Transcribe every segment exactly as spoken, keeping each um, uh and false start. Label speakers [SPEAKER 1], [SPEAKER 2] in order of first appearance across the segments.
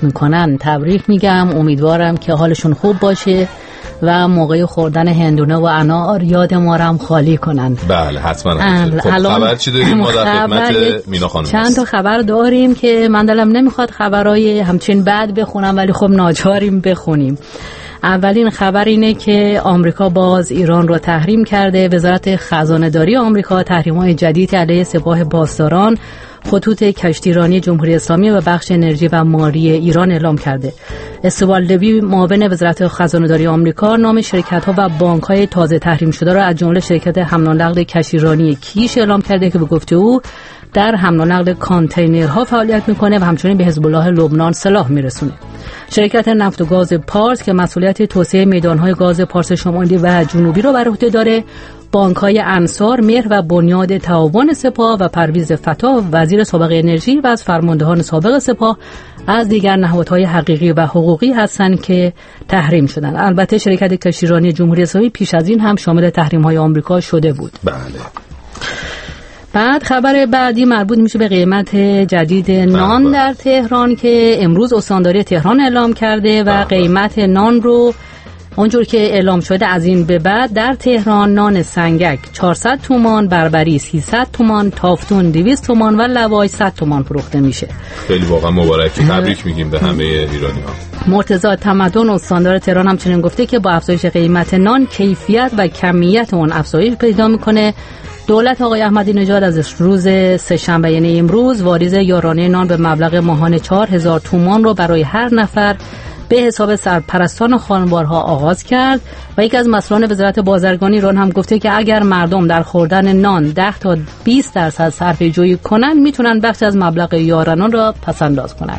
[SPEAKER 1] میکنن تبریک میگم. امیدوارم که حالشون خوب باشه و موقع خوردن هندونه و انار یاد ما رو هم خالی کنن.
[SPEAKER 2] بله حتما. خب خبر چی داریم ما در خدمت مینا خانم؟
[SPEAKER 1] چند تا خبر داریم که من دلم نمیخواد خبرای همچین بد بخونم ولی خب ناچاریم بخونیم. اولین خبر اینه که آمریکا باز ایران رو تحریم کرده. وزارت خزانه‌داری آمریکا تحریم‌های جدید علیه سپاه پاسداران، خطوط کشتیرانی جمهوری اسلامی و بخش انرژی و مالی ایران اعلام کرده. استوالدوی معاون وزارت خزانه‌داری آمریکا نام شرکت‌ها و بانک‌های تازه تحریم شده را از جمله شرکت حمل و نقل کشتیرانی کیش اعلام کرده که به گفته او در حمل و نقل کانتینرها فعالیت میکنه و همچنین به حزب الله لبنان سلاح میرسونه. شرکت نفت و گاز پارس که مسئولیت توسعه میدانهای گاز پارس شمالی و جنوبی را بر عهده داره، بانک‌های انصار، مهر و بنیاد تعاون سپاه و پرویز فتا وزیر سابق انرژی و از فرماندهان سابق سپاه از دیگر نهادهای حقیقی و حقوقی هستند که تحریم شدند. البته شرکت کشتیرانی جمهوری اسلامی پیش از این هم شامل تحریم‌های آمریکا شده بود.
[SPEAKER 2] بله.
[SPEAKER 1] بعد خبر بعدی مربوط میشه به قیمت جدید نان در تهران که امروز استانداری تهران اعلام کرده و قیمت نان رو اونجور که اعلام شده از این به بعد در تهران نان سنگک چهارصد تومان، بربری سیصد تومان، تافتون دویست تومان و لوای صد تومان فروخته میشه.
[SPEAKER 2] خیلی واقعا مبارک، تبریک میگیم به همه ایرانی‌ها.
[SPEAKER 1] مرتضی تمدن استاندار تهران همچنین گفته که با افزایش قیمت نان کیفیت و کمیت اون افزایش پیدا میکنه. دولت آقای احمدی نژاد از روز سه‌شنبه یعنی امروز واریز یارانه نان به مبلغ ماهانه چهار هزار تومان رو برای هر نفر به حساب سرپرستان خانوارها آغاز کرد و یک از مسئولان وزارت بازرگانی ایران هم گفته که اگر مردم در خوردن نان ده تا بیست درصد صرفه جویی کنن میتونن بخش از مبلغ یارانه را پس انداز کنن.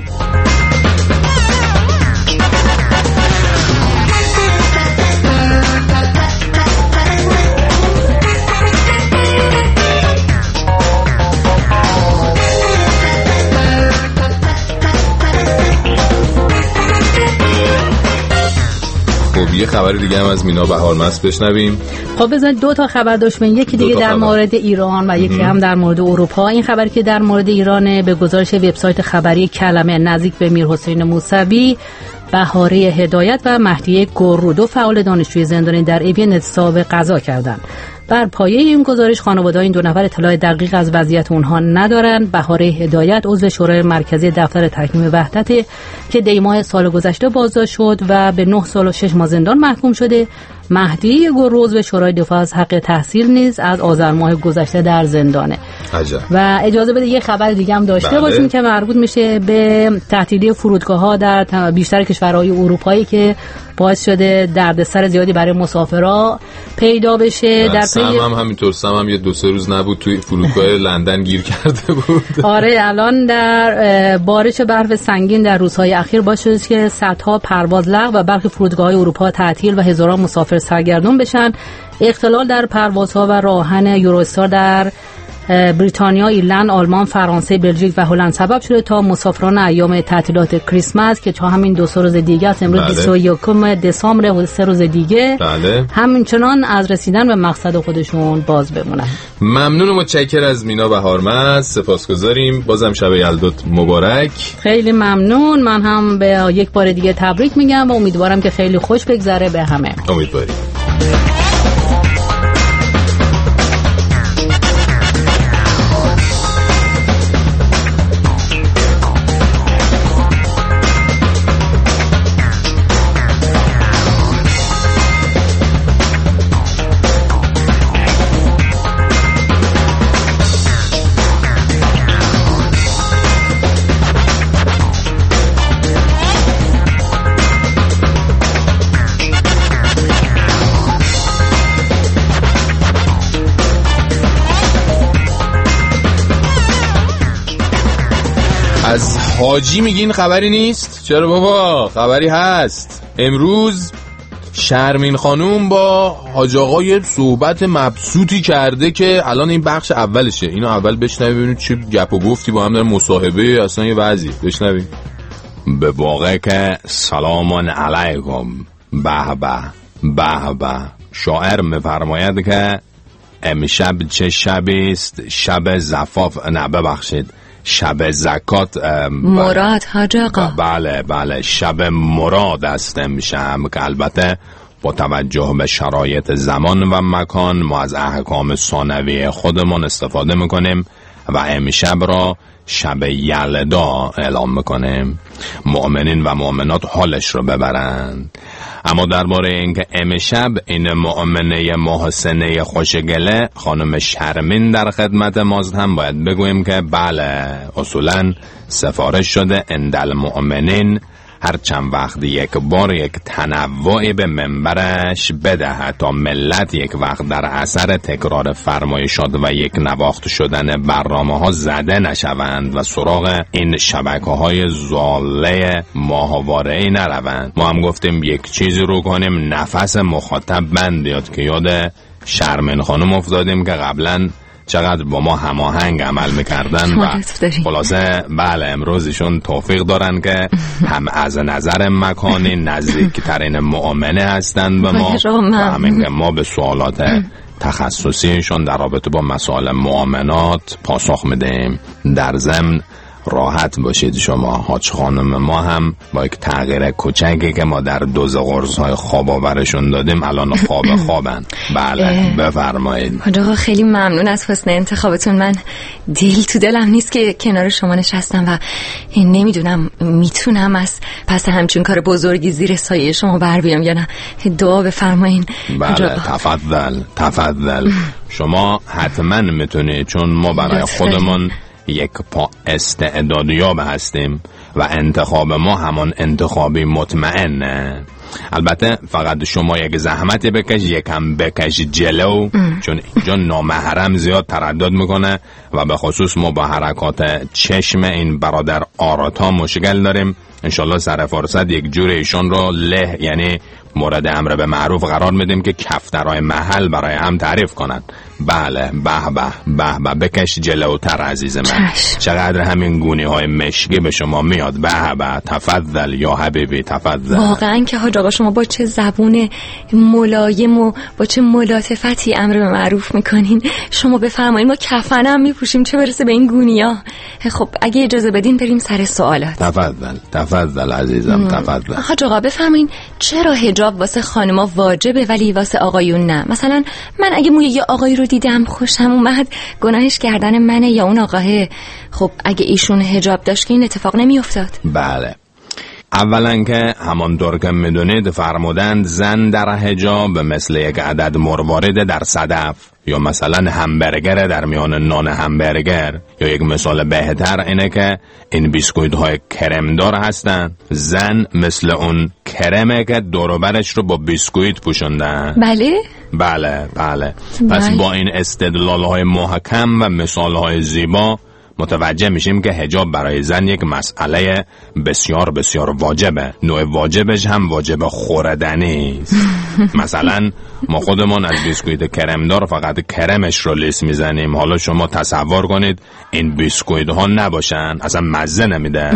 [SPEAKER 2] یه خبر دیگه هم از مینا بهارمست بشنویم.
[SPEAKER 1] خب بذارید دو تا خبر داشتیم، یکی دیگه در خبر. مورد ایران و یکی هم در مورد اروپا. این خبری که در مورد ایرانه به گزارش وبسایت خبری کلمه نزدیک به میرحسین موسوی، بهاره هدایت و مهدیه گرو دو فعال دانشجوی زندانی در ایبی اعتصاب قضا کردند. بر پایه این گزارش خانواده‌های این دو نفر اطلاع دقیق از وضعیت اونها ندارند. بهاره هدایت عضو شورای مرکزی دفتر تحکیم وحدت که دی ماه سال گذشته بازداشت شد و به نه سال و شش ماه زندان محکوم شده. مهدی گرو عضو شورای دفاع از حق تحصیل نیز از آذر ماه گذشته در زندانه.
[SPEAKER 2] عجب.
[SPEAKER 1] و اجازه بده یه خبر دیگه هم داشته بله. باشیم که مربوط میشه به تعطیلی فرودگاه‌ها در بیشتر کشورهای اروپایی که باعث شده دردسر زیادی برای مسافرها پیدا بشه. در
[SPEAKER 2] سم هم همینطور، سم هم یه دو سه روز نبود توی فرودگاه لندن گیر کرده بود.
[SPEAKER 1] آره الان در بارش برف سنگین در روزهای اخیر باعث شده که صدها پرواز لغو و برخی فرودگاه‌های اروپا تعطیل و هزاران مسافر سرگردون بشن. اختلال در پروازها و راهن یوروستار در بریتانیا، ایرلند، آلمان، فرانسه، بلژیک و هلند سبب شده تا مسافران ایام تعطیلات کریسمس که تا همین دو سه روز دیگه است، امروز بله. بیست و یکم دسامبر و سه روز دیگه
[SPEAKER 2] بله.
[SPEAKER 1] همچنان از رسیدن به مقصد خودشون باز بمونن.
[SPEAKER 2] ممنون و متشکر از مینا بهارمست، سپاسگزاریم. بازم شب یلدات مبارک.
[SPEAKER 1] خیلی ممنون. من هم به یک بار دیگه تبریک میگم و امیدوارم که خیلی خوش بگذره به همه.
[SPEAKER 2] امیدواریم. از حاجی میگین خبری نیست؟ چرا بابا خبری هست. امروز شرمین خانوم با حاج آقای صحبت مبسوطی کرده که الان این بخش اولشه. اینو اول بشنویم ببینید چه گپ و گفتی با هم در مصاحبه اصلا یه وضعی. بشنویم.
[SPEAKER 3] به واقع که سلام علیکم. به به به به. شاعر میفرماید که امشب چه شبی است، شب زفاف. نه ببخشید، شب زکات
[SPEAKER 4] مراد حاج آقا.
[SPEAKER 3] بله بله شب مراد است امشب، که البته با توجه به شرایط زمان و مکان ما از احکام ثانوی خودمون استفاده میکنیم و امشب را شب یلدا اعلام میکنیم، مؤمنین و مؤمنات حالش رو ببرند. اما درباره اینکه امشب این مؤمنه محسنه خوشگله خانم شرمین در خدمت ماست، هم باید بگوییم که بله اصولا سفارش شده اندل مؤمنین هر چند وقت یک بار یک تنوعی به منبرش بدهد تا ملت یک وقت در اثر تکرار فرمایشات و یک نواخت شدن برنامه ها زده نشوند و سراغ این شبکه های زاله ماهواره‌ای نروند. ما هم گفتیم یک چیزی رو کنیم نفس مخاطب بند بیاد، که یاد شرمین خانم افتادیم که قبلا چقدر با ما هماهنگ عمل میکردن و خلاصه بله امروز ایشون توفیق دارن که هم از نظر مکانی نزدیکترین مؤمنه هستند به ما و همین که ما به سوالات تخصصیشون در رابطه با مسائل مؤمنات پاسخ میدیم. در ضمن راحت باشید شما حاج خانم، ما هم با یک تغییر کوچکی که ما در دوز قرص‌های خواب آورشون دادیم الان خواب خوابن. بله بفرمایید.
[SPEAKER 4] حاج آقا خیلی ممنون از حسن انتخابتون. من دل تو دلم نیست که کنار شما نشستم و نمیدونم میتونم از پس همچین کار بزرگی زیر سایه شما بر بیام یا نه. دعا بفرمایید.
[SPEAKER 3] بله تفضل تفضل. شما حتما میتونید، چون ما برای خودمون یک پا استعدادیاب هستیم و انتخاب ما همان انتخابی مطمئنه. البته فقط شما یک زحمتی بکش، یکم بکش جلو ام. چون اینجا نامحرم زیاد تردد میکنه و به خصوص ما با حرکات چشم این برادر آراتا مشکل داریم. انشالله سر فرصت یک جور ایشون رو له یعنی مورد امر به معروف قرار میدیم که کفترهای محل برای هم تعریف کنن. بله به به به به بکش جلوتر عزیز من. چش. چقدر همین گونی های مشکی به شما میاد. به به تفضل یا حبیبی تفضل.
[SPEAKER 4] واقعا که حاج آقا شما با چه زبون ملایم و با چه ملاطفتی امر به معروف میکنین. شما بفرمایید ما کفنم میپوشیم چه برسه به این گونیا. خب اگه اجازه بدین بریم سر سوالات.
[SPEAKER 3] تفضل تفضل عزیزم تفضل.
[SPEAKER 4] حاج آقا بفرمایید چرا حجاب واسه خانما واجبه ولی واسه آقایون نه؟ مثلا من اگه موی یه آقایی رو دیدم خوشم اومد گناهش گردن منه یا اون آقاه؟ خب اگه ایشون حجاب داشت که این اتفاق نمی افتاد.
[SPEAKER 3] بله اولا که همانطور که میدونید فرمودند زن در حجاب مثل یک عدد مروارید در صدف یا مثلا همبرگر در میان نان همبرگر، یا یک مثال بهتر اینه که این بیسکویت های کرمدار هستن، زن مثل اون کرمه که دوروبرش رو با بیسکویت پوشوندن.
[SPEAKER 4] بله
[SPEAKER 3] بله بله پس با این استدلال های محکم و مثال های زیبا متوجه میشیم که حجاب برای زن یک مسئله بسیار بسیار واجبه. نوع واجبش هم واجب خوردنی است. مثلا ما خودمون از بیسکویت کرمدار فقط کرمش رو لیس میزنیم. حالا شما تصور کنید این بیسکویت ها نباشن اصلا مزه نمیده.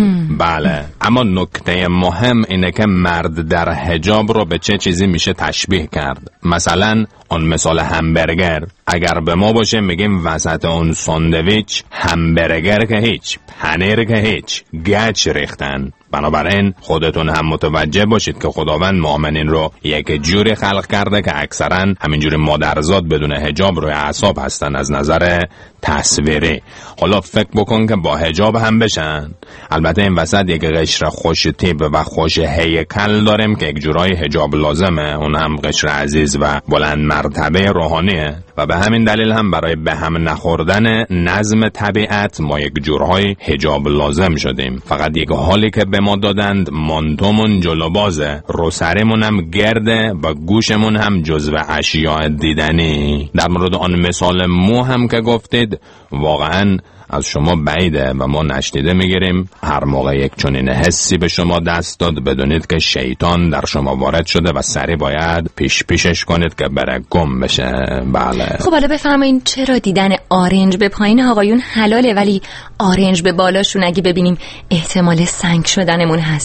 [SPEAKER 3] بله اما نکته مهم اینه که مرد در حجاب رو به چه چیزی میشه تشبیه کرد. مثلا اون مثال همبرگر اگر به ما باشه میگیم وسط اون ساندویچ همبرگر که هیچ، پنیر که هیچ، گچ ریختن. بنابراین خودتون هم متوجه باشید که خداوند مؤمنین رو یک جوری خلق کرده که اکثرا همینجوری مادرزاد بدون حجاب روی اعصاب هستن از نظر تصویری. حالا فکر بکن که با حجاب هم بشن. البته این وسط یک قشر خوش تیپ و خوش هیکل داریم که یک جورای حجاب لازمه، اون هم قشر عزیز و بلند مرتبه روحانیه و به همین دلیل هم برای به هم نخوردن نظم طبیعت ما یک جورهای حجاب لازم شدیم. فقط یک حالی که به ما دادند مانتومون جلو بازه، روسریمون هم گرده و گوشمون هم جزو اشیاء دیدنی. در مورد آن مثال مو هم که گفتید واقعا از شما بعیده و ما نشنیده میگیریم. هر موقع یک چنین حسی به شما دست داد بدونید که شیطان در شما وارد شده و سری باید پیش پیشش کنید که بره گم بشه. بله
[SPEAKER 4] خب حالا بفرمایید چرا دیدن آرنج به پایین آقایون حلاله ولی آرنج به بالاشون اگه ببینیم احتمال سنگ شدنمون هست؟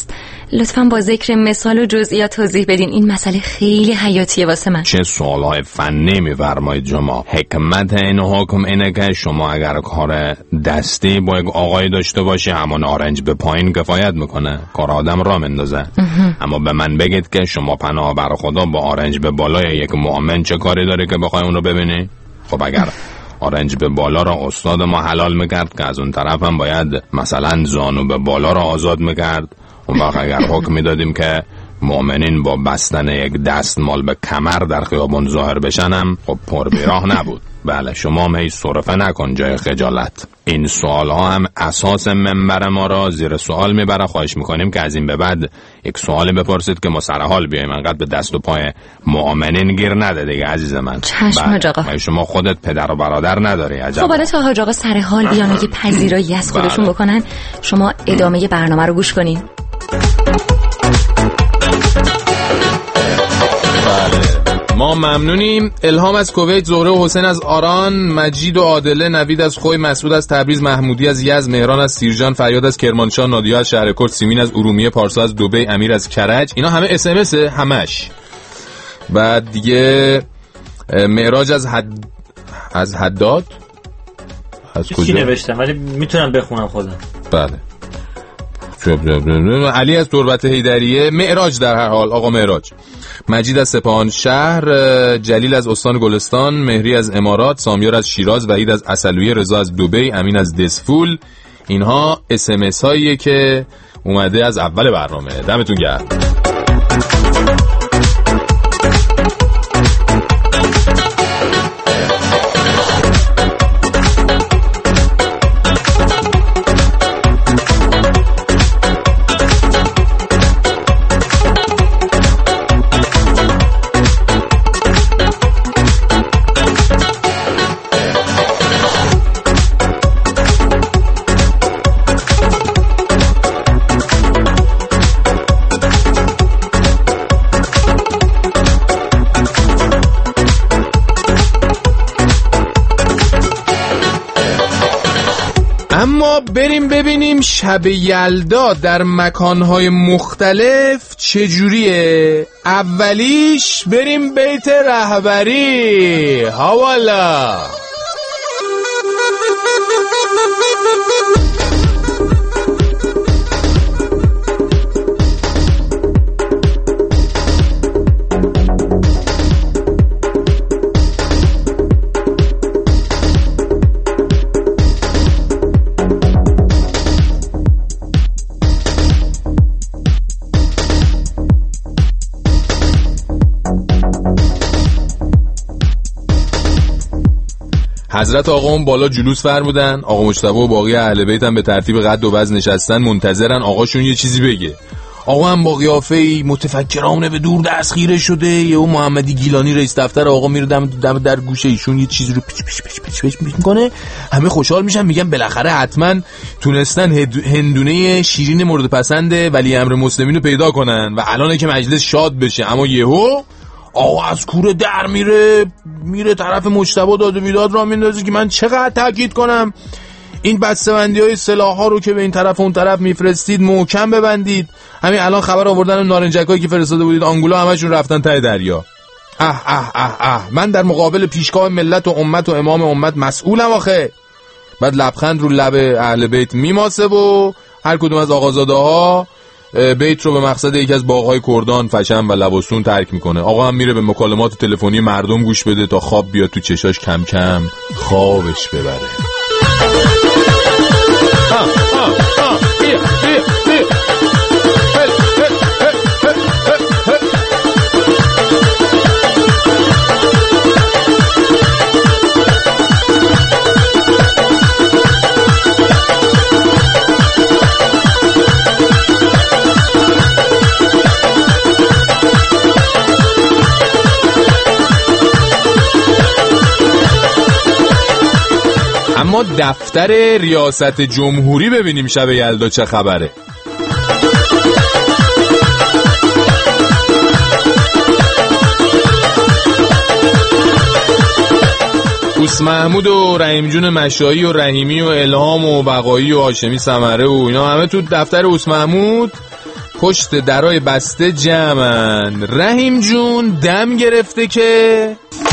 [SPEAKER 4] لطفاً با ذکر مثال و جزئیات توضیح بدین، این مسئله خیلی حیاتیه واسه من.
[SPEAKER 3] چه سوالای فنی می‌فرمایید شما. حکمت این حکم اینه که شما اگر کار دستی با یک آقای داشته باشی، همون آرنج به پایین کفایت میکنه، کار آدم را مندازه. اما به من بگید که شما پناه بر خدا با آرنج به بالای یک مؤمن چه کاری داری که بخوای اون رو ببینی؟ خب اگر آرنج به بالا را استاد ما حلال میکرد که از اون طرف هم باید مثلا زانو به بالا را آزاد میکرد، اون وقت اگر حکم میدادیم که مؤمنین با بستن یک دستمال به کمر در خیابون ظاهر بشن هم خب پر بیراه نبود. بله شما هم هی صرفه نکن جای خجالت. این سوال ها هم اساس منبر ما را زیر سوال میبره. خواهش میکنیم که از این به بعد یک سوالی بپرسید که ما سر حال بیاییم، انقدر به دست و پای مؤمنین گیر نده دیگه عزیز من.
[SPEAKER 4] چشم حاج آقا.
[SPEAKER 3] شما خودت پدر و برادر نداری. عجب.
[SPEAKER 4] خب حالا تا حاج آقا سر حال بیان و یه پذیرایی از خودشون
[SPEAKER 3] بله.
[SPEAKER 4] بکنن، شما ادامه برنامه رو گوش کنین.
[SPEAKER 2] ما ممنونیم. الهام از کویت، زهره و حسین از آران، مجید و عادله، نوید از خوی، مسعود از تبریز، محمودی از یزد، مهران از سیرجان، فریاد از کرمانشاه، نادیه از شهرکرد، سیمین از ارومیه، پارسا از دبی، امیر از کرج. اینا همه اس ام اس همش. بعد دیگه معراج از حد از حداد از کجا
[SPEAKER 5] چی نوشتم ولی میتونم بخونم خودم.
[SPEAKER 2] بله. علی از تربت حیدریه، معراج در هر حال، آقا معراج. مجید از سپاهان شهر، جلیل از استان گلستان، مهری از امارات، سامیار از شیراز، وحید از عسلویه، رضا از دبی، امین از دسفول. اینها اس ام اس هاییه که اومده از اول برنامه. دمتون گرم. اما بریم ببینیم شب یلدا در مکانهای مختلف چجوریه. اولیش بریم بیت رهبری. حوالا حضرت آقا بالا جلوس فرمودن. آقا مجتبی و باقی اهل بیت هم به ترتیب قد و وزن نشستن منتظرن آقاشون یه چیزی بگه. آقا هم با قیافه‌ای متفکرانه به دور دست خیره شده. یهو محمدی گیلانی رئیس دفتر آقا میره دم, دم در گوشه ایشون یه چیزی رو پیچ پیچ پیچ پیچ پیچ میکنه. همه خوشحال میشن، میگن بالاخره حتما تونستن هندونه شیرین مورد پسند ولی امر مسلمین رو پیدا کنن و الانه که مجلس شاد بشه. اما یهو آقا از کوره در میره میره طرف مجتبی داد و بیداد را میندازه که من چقدر تاکید کنم این بسته‌بندی های سلاح ها رو که به این طرف اون طرف میفرستید محکم ببندید. همین الان خبر آوردن نارنجکایی که فرستاده بودید آنگولا همشون رفتن ته دریا. اه اه اه اه من در مقابل پیشگاه ملت و امت و امام امت مسئولم آخه. بعد لبخند رو لب اهل بیت میماسه و هر کدوم از آقازاده ها بیت رو به مقصد یکی از باغ‌های کردان، فشم و لباسون ترک میکنه. آقا هم میره به مکالمات تلفنی مردم گوش بده تا خواب بیاد تو چشاش، کم کم خوابش ببره. آه آه آه بیا بیا بیا هل هل هل هل هل. اما دفتر ریاست جمهوری ببینیم شب یلدا چه خبره. اوس محمود و رحیم جون مشایی و رحیمی و الهام و بقایی و هاشمی ثمره و اینا همه تو دفتر اوس محمود پشت درای بسته جمعن. رحیم جون دم گرفته که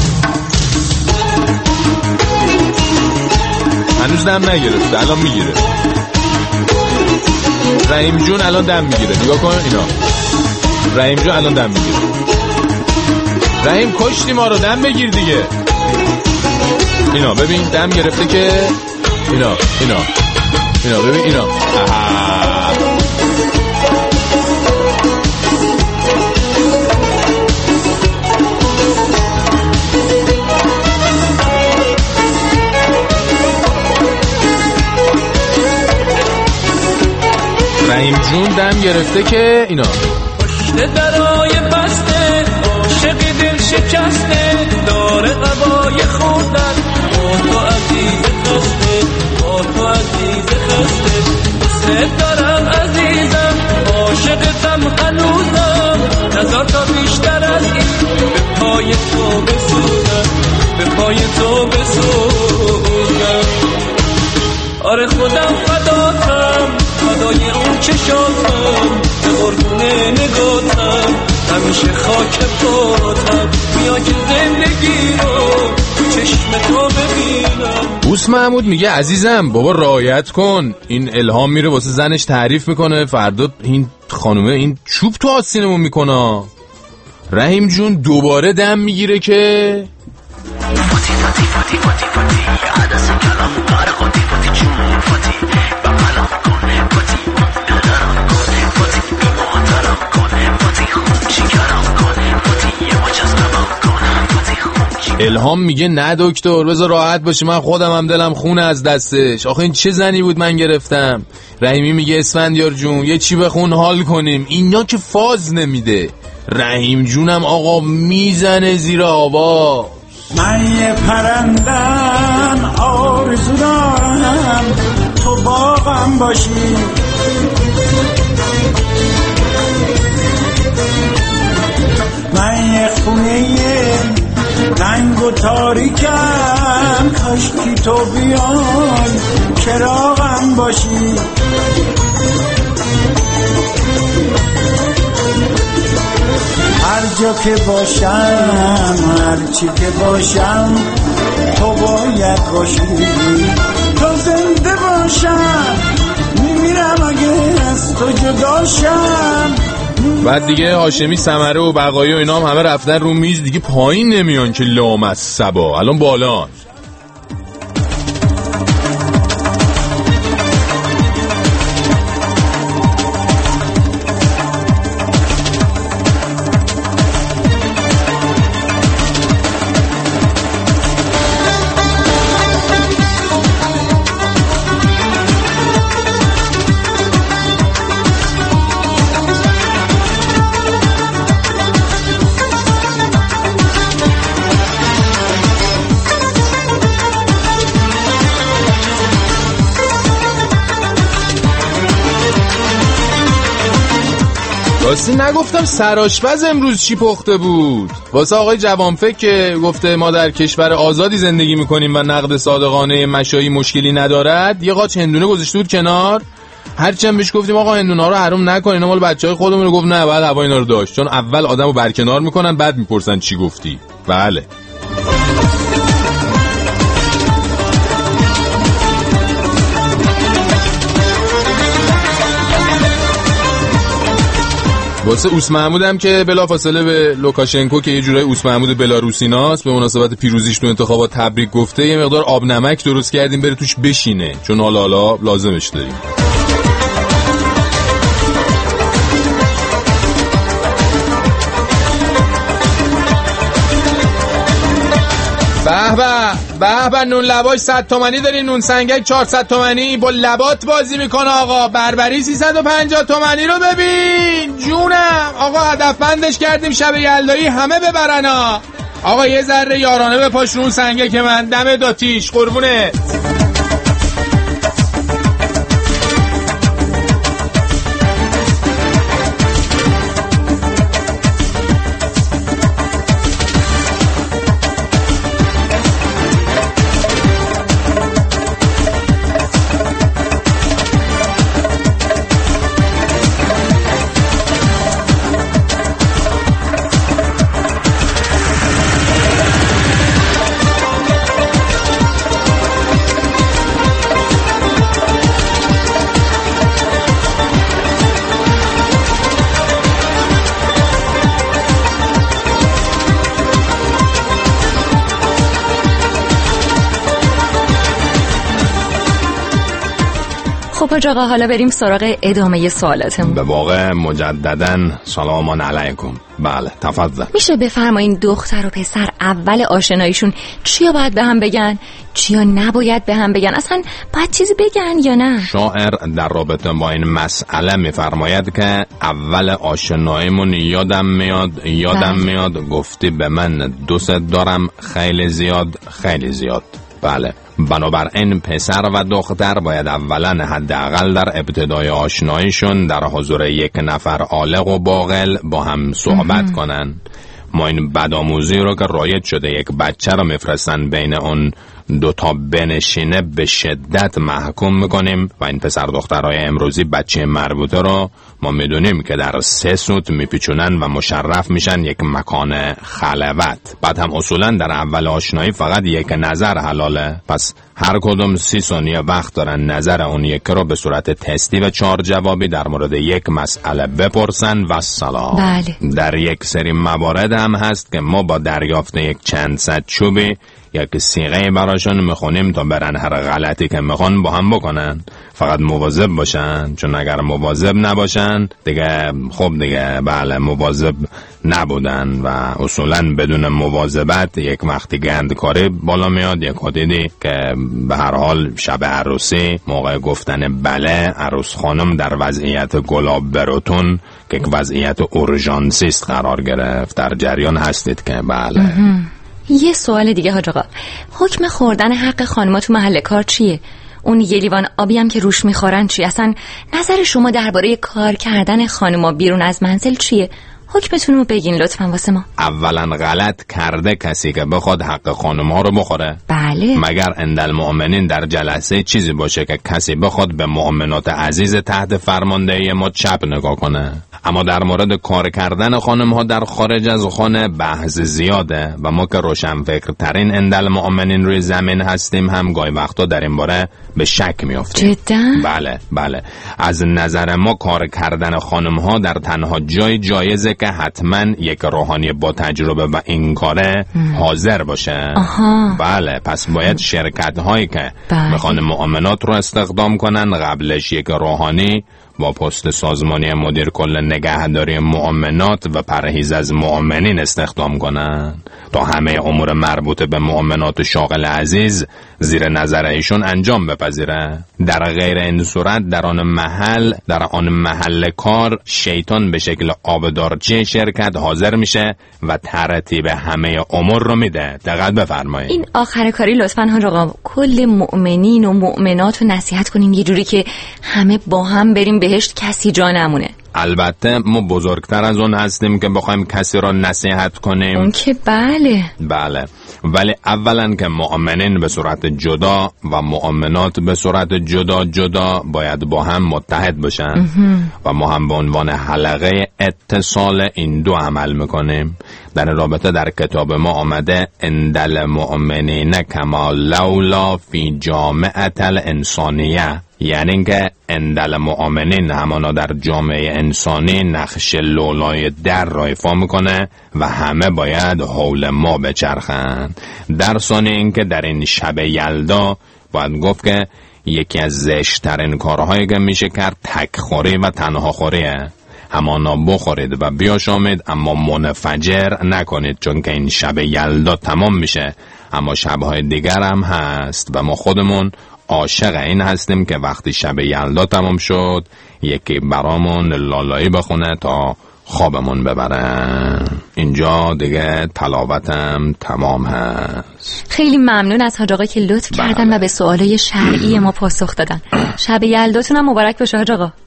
[SPEAKER 2] هنوز دم نگرفته، الان میگیره. رحیم جون الان دم میگیره، نگاه کن اینا. رحیم جون الان دم میگیره. رحیم کشتی ما رو، دم بگیر دیگه. اینا ببین دم گرفته که اینا اینا اینا ببین اینا. آها. رحیم جون دم گرفته که اینا.
[SPEAKER 6] پشت درای بسته عاشق دل شکسته داره قبای خوردن با تو عزیز خسته با تو عزیز خسته دوست دارم عزیزم عاشقتم هنوزم نظر تا بیشتر از این به پای تو بسوزم به پای تو بسوزم. آره خودم فداتم فدای اون چشاتم به قربونه نگاتم همیشه خاک پاتم بیا که زندگی رو تو چشم تو ببینم.
[SPEAKER 2] بوس محمود میگه عزیزم بابا رعایت کن. این الهام میره واسه زنش تعریف میکنه، فردا این خانومه این چوب تو آستینمون میکنه. رحیم جون دوباره دم میگیره که الهام میگه نه دکتر بذار راحت باشی، من خودم هم دلم خونه از دستش. آخه این چه زنی بود من گرفتم. رحیمی میگه اسفندیار جون یه چی بخون حال کنیم. اینا که فاز نمیده. رحیم جونم آقا میزنه زیر آوا.
[SPEAKER 7] من یه پرندم آرزو دارم تو باغم باشی، من یه خونه رنگ و تاریکم کاشکی تو بیان چراغم باشی. هر جا که باشم هر چی که باشم تو باید باشی، تو زنده باشم میمیرم اگه از تو جداشم.
[SPEAKER 2] بعد دیگه هاشمی سمره و بقایی و اینا هم همه رفتن رو میز دیگه، پایین نمیان که لام از صبا الان بالان. راستی نگفتم سرآشپز امروز چی پخته بود. واسه آقای جوانفکر که گفته ما در کشور آزادی زندگی میکنیم و نقد صادقانه مشایی مشکلی ندارد، یه قاچ هندونه گذاشته بود کنار. هرچند بهش گفتیم آقا هندونه ها رو حروم نکنین اینا مال بچهای خودمون، رو گفت نه بعد هوا اینا رو داشت، چون اول آدمو برکنار میکنن بعد میپرسن چی گفتی. بله واسه اوس محمود هم که بلافاصله به لوکاشنکو که یه جورای اوس محمود بلاروسیناست به مناسبت پیروزیش تو انتخابات تبریک گفته، یه مقدار آب نمک درست کردیم بره توش بشینه، چون حالا حالا لازمش داریم. به به به به نون لواش صد تومانی داری، نون سنگک چهارصد تومانی، با لبات بازی میکنه آقا. بربری سیصد و پنجاه تومانی رو ببین جونم آقا، هدفمندش کردیم شب یلدایی همه ببرن ها. آقا یه ذره یارانه به پاش نون سنگک من، دم داتیش قربونه.
[SPEAKER 4] حاج آقا حالا بریم سراغ ادامه سوالاتمون.
[SPEAKER 3] به واقع مجدداً سلام علیکم. بله تفضل.
[SPEAKER 4] میشه بفرمایین دختر و پسر اول آشناییشون چیا باید به هم بگن، چیا نباید به هم بگن، اصلا باید چیزی بگن یا نه؟
[SPEAKER 3] شاعر در رابطه با این مسئله میفرماید که اول آشناییمون یادم میاد یادم بله. میاد گفتی به من دوست دارم خیلی زیاد خیلی زیاد. بله، بنابراین پسر و دختر باید اولا حداقل در ابتدای آشناییشون در حضور یک نفر عالق و باقل با هم صحبت کنن. ما این بدآموزی رو که رایج شده یک بچه رو میفرستن بین اون دو تا بنشینه به شدت محکوم میکنیم و این پسر دخترهای امروزی بچه مربوطه رو ما میدونیم که در سه سوت میپیچونن و مشرف میشن یک مکان خلوت. بعد هم اصولا در اول آشنایی فقط یک نظر حلاله، پس هر کدوم سی ثانیه وقت دارن نظر اون یکی رو به صورت تستی و چهار جوابی در مورد یک مسئله بپرسن و سلام.
[SPEAKER 4] بله.
[SPEAKER 3] در یک سری موارد هم هست که ما با دریافت یک چند صد چوبی یک سیغه براشون میخونیم تا برن هر غلطی که میخوان با هم بکنن. فقط مواظب باشن، چون اگر مواظب نباشن دیگه خب دیگه بله مواظب نبودن و اصولا بدون مواظبت یک وقتی گندکاری بالا میاد. یک حدیدی که به هر حال شب عروسی موقع گفتن بله عروس خانم در وضعیت گلاب بروتون که وضعیت اورژانسیست قرار گرفت. در جریان هستید که بله.
[SPEAKER 4] یه سوال دیگه حاج آقا، حکم خوردن حق خانم‌ها تو محل کار چیه؟ اون یه لیوان آبی هم که روش میخورن چی؟ اصلا نظر شما درباره کار کردن خانم‌ها بیرون از منزل چیه؟ حکمتون رو بگین لطفاً واسه ما.
[SPEAKER 3] اولا غلط کرده کسی که بخواد حق خانم‌ها رو بخوره.
[SPEAKER 4] بله.
[SPEAKER 3] مگر اندالمؤمنین در جلسه چیزی باشه که کسی بخواد به مؤمنات عزیز تحت فرماندهی ما چپ نگاه کنه. اما در مورد کار کردن خانم‌ها در خارج از خانه بحث زیاده و ما که روشنفکرترین اندالمؤمنین روی زمین هستیم هم گاهی وقتا در این باره به شک میافتیم.
[SPEAKER 4] جدا؟
[SPEAKER 3] بله بله. از نظر ما کار کردن خانم‌ها در تنها جای جایزه که حتما یک روحانی با تجربه و این کاره حاضر باشه.
[SPEAKER 4] آها.
[SPEAKER 3] بله، پس باید شرکت هایی که
[SPEAKER 4] بله.
[SPEAKER 3] میخوان مؤمنات رو استخدام کنن قبلش یک روحانی با پست سازمانی مدیر کل نگهداری مؤمنات و پرهیز از مؤمنین استخدام کنن تا همه امور مربوط به مؤمنات شاغل عزیز زیر نظر ایشون انجام بپذیره. در غیر این صورت در آن محل در آن محل کار شیطان به شکل آبدارچی شرکت حاضر میشه و ترتیب همه امور رو میده. دقت بفرمایید.
[SPEAKER 4] این آخر کاری لطفاً حاج آقا کل مؤمنین و مؤمنات رو نصیحت کنین یه جوری که همه با هم بریم بهشت کسی جا نمونه.
[SPEAKER 3] البته ما بزرگتر از اون هستیم که بخوایم کسی را نصیحت کنیم.
[SPEAKER 4] اون که بله
[SPEAKER 3] بله، ولی اولا که مؤمنین به صورت جدا و مؤمنات به صورت جدا جدا باید با هم متحد باشن و ما هم به عنوان حلقه اتصال این دو عمل میکنیم. در رابطه در کتاب ما آمده اندل مؤمنین کما لولا فی جامعه الانسانیه، یعنی اینکه اندل مؤمنین همانا در جامعه انسانی نقش لولای در را ایفا میکنه و همه باید حول ما بچرخن. در ثانی اینکه در این شب یلدا باید گفت که یکی از زشترین کارهایی که میشه کرد تکخوری و تنها خوریه. همانا بخورید و بیاشامید اما منفجر نکنید، چون که این شب یلدا تمام میشه. اما شبهای دیگر هم هست و ما خودمون عاشق این هستیم که وقتی شب یلدا تمام شد یکی برامون لالایی بخونه تا خوابمون ببرن. اینجا دیگه تلاوتم تمام هست.
[SPEAKER 4] خیلی ممنون از حاج آقا که لطف بله. کردن و به سوالای شرعی ما پاسخ دادن. شب یلداتون هم مبارک باشه حاج آقا.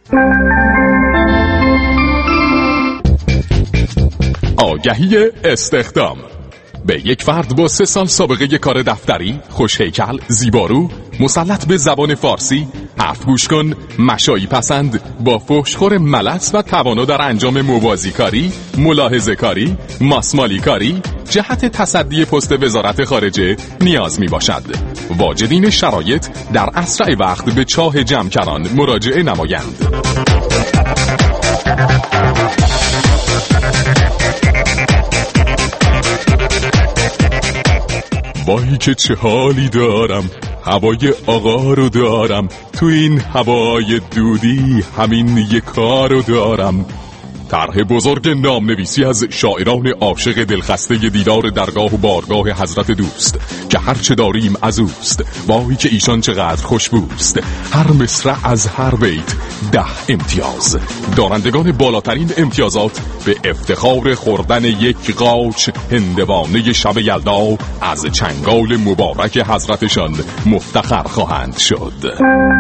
[SPEAKER 8] آگهی استخدام. به یک فرد با سه سال سابقه کار دفتری، خوش‌هیکل، زیبارو، مسلط به زبان فارسی، حرف گوش کن، مشایی پسند، با فحش‌خور ملس و توانا در انجام موازی کاری، ملاحظه کاری، ماسمالی کاری، جهت تصدی پست وزارت خارجه نیاز می باشد. واجدین شرایط در اسرع وقت به چاه جمکران مراجعه نمایند. وای که چه حالی دارم، هوای آقا رو دارم، تو این هوای دودی همین یک کار رو دارم. طرح بزرگ نام نویسی از شاعران عاشق دلخسته دیدار درگاه و بارگاه حضرت دوست که هر چه داریم از اوست، وای که ایشان چقدر خوشبوست. هر مصرع از هر بیت ده امتیاز. دارندگان بالاترین امتیازات به افتخار خوردن یک قاچ هندوانه شب یلدا از چنگال مبارک حضرتشان مفتخر خواهند شد.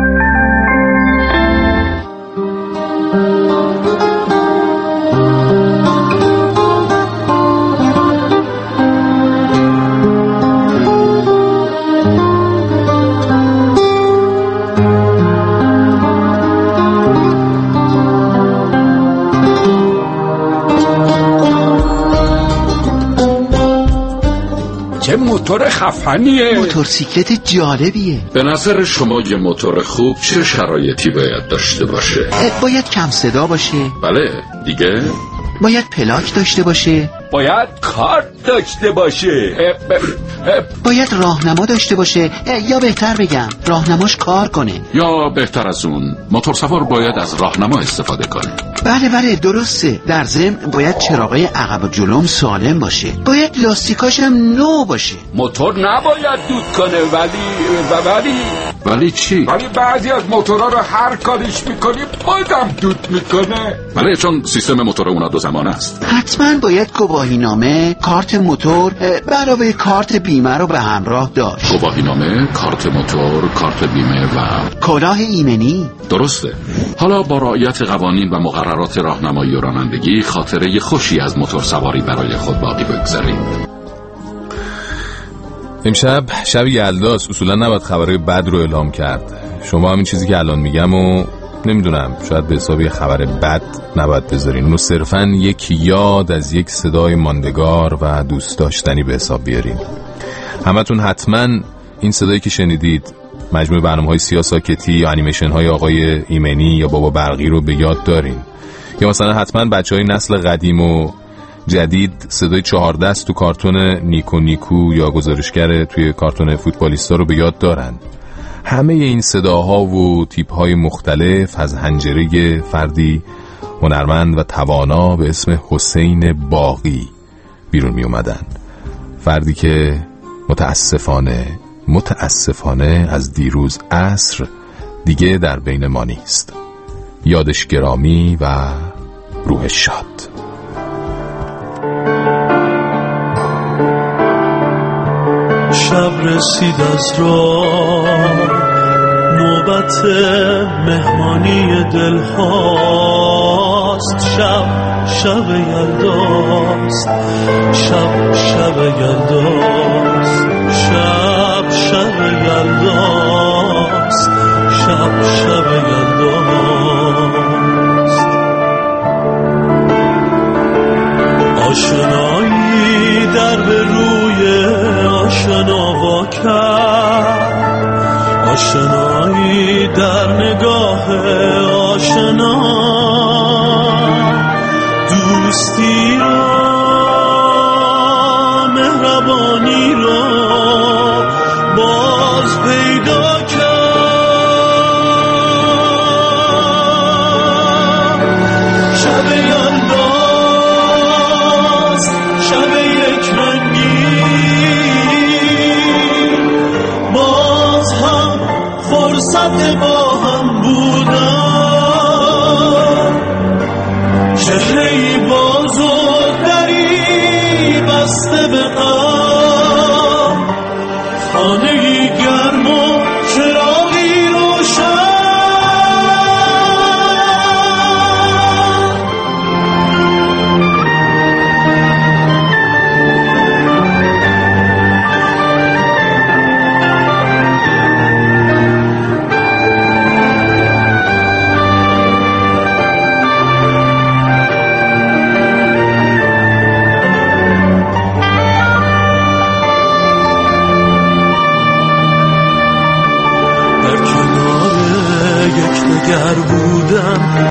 [SPEAKER 9] چه موتور خفنیه،
[SPEAKER 10] موتورسیکلت جالبیه.
[SPEAKER 9] به نظر شما یه موتور خوب چه شرایطی باید داشته باشه؟
[SPEAKER 10] باید کم صدا باشه.
[SPEAKER 9] بله، دیگه؟
[SPEAKER 10] باید پلاک داشته باشه.
[SPEAKER 9] باید کارت داشته باشه. اه اه
[SPEAKER 10] باید راهنما داشته باشه، یا بهتر بگم راهنماش کار کنه.
[SPEAKER 9] یا بهتر از اون موتور سوار باید از راهنما استفاده کنه.
[SPEAKER 10] بله بله درسته. در ضمن باید چراغای عقب و جلوم سالم باشه. باید لاستیکاش هم نو باشه.
[SPEAKER 9] موتور نباید دود کنه ولی ولی ولی چی؟ ولی بعضی از موتورها رو هر کاریش میکنی بازم دود میکنه. بله، چون سیستم موتور اونا دو زمانه است.
[SPEAKER 10] حتما باید گواهینامه، کارت موتور علاوه کارت بیمه رو به همراه داشت.
[SPEAKER 9] گواهینامه، کارت موتور، کارت بیمه و
[SPEAKER 10] کلاه ایمنی.
[SPEAKER 9] درسته. حالا با رعایت قوانین و مقررات راهنمایی و رانندگی خاطره خوشی از موتور سواری برای خود باقی بگذارید.
[SPEAKER 2] امشب شب یلداست، اصولا نباید خبرهای بد رو اعلام کرد. شما همین چیزی که الان میگم و نمیدونم شاید به حسابی خبر بد نباید بذارین، اونو صرفاً یک یاد از یک صدای ماندگار و دوست داشتنی به حساب بیارین. همتون حتما این صدایی که شنیدید مجموع برنامه‌های سیاساکتی یا انیمیشن‌های آقای ایمنی یا بابا برقی رو به یاد دارین، یا مثلا حتما بچه‌های نسل قدیم و جدید صدای چهار دست تو کارتون نیکو نیکو یا گزارشگر توی کارتون فوتبالیستا رو به یاد دارن. همه این صداها و تیپ‌های مختلف از حنجره فردی هنرمند و توانا به اسم حسین باقی بیرون می اومدن. فردی که متاسفانه متاسفانه از دیروز عصر دیگه در بین ما نیست. یادش گرامی و روحش شاد.
[SPEAKER 6] شب رسید از راه، نوبت مهمانی دل هاست. شب شب یلداست، شب شب یلداست، شب شب یلداست، شب شب یلداست. آشنایی در به روی آشنا وا کرد، آشنایی در نگاه آشنا، دوستی را مهربانی را باز پی